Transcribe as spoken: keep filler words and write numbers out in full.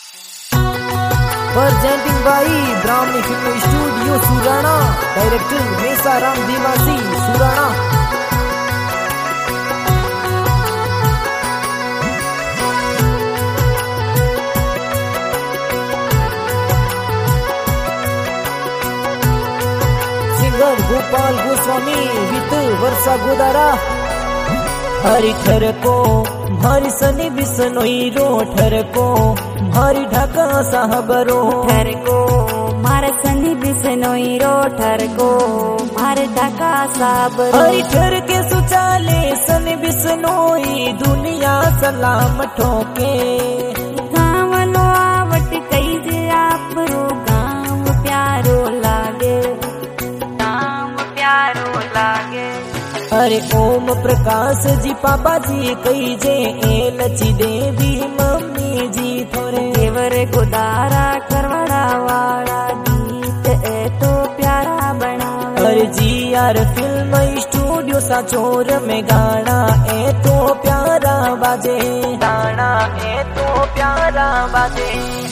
Presenting by Brahmani film studio Surana, director Mesaram Diwasi Surana. Singer Gopal Goswami with Varsha Godara. हरी ठर को भारी सनी बिसनोई रो ठर को भारी ढाका साहबरो ठर को मारे सनी बिसनोई रो ठर को मारे ढाका साहबरो। हरी ठर के सुचाले सनी बिसनोई दुनिया सलाम ठोके। गाँव नो आवट कई जे आपरो गाँव प्यारो लागे, गाँव प्यारो लागे। अरे ओम प्रकाश जी पापा जी कई जे ए लची देवी मम्मी जी थोरे देवर गुदारा करवाड़ा वाला गीत ए तो प्यारा बनावे। अरे जी यार फिल्म स्टूडियो सा चोर में गाना ए तो प्यारा बाजे, गाना ए तो प्यारा बाजे।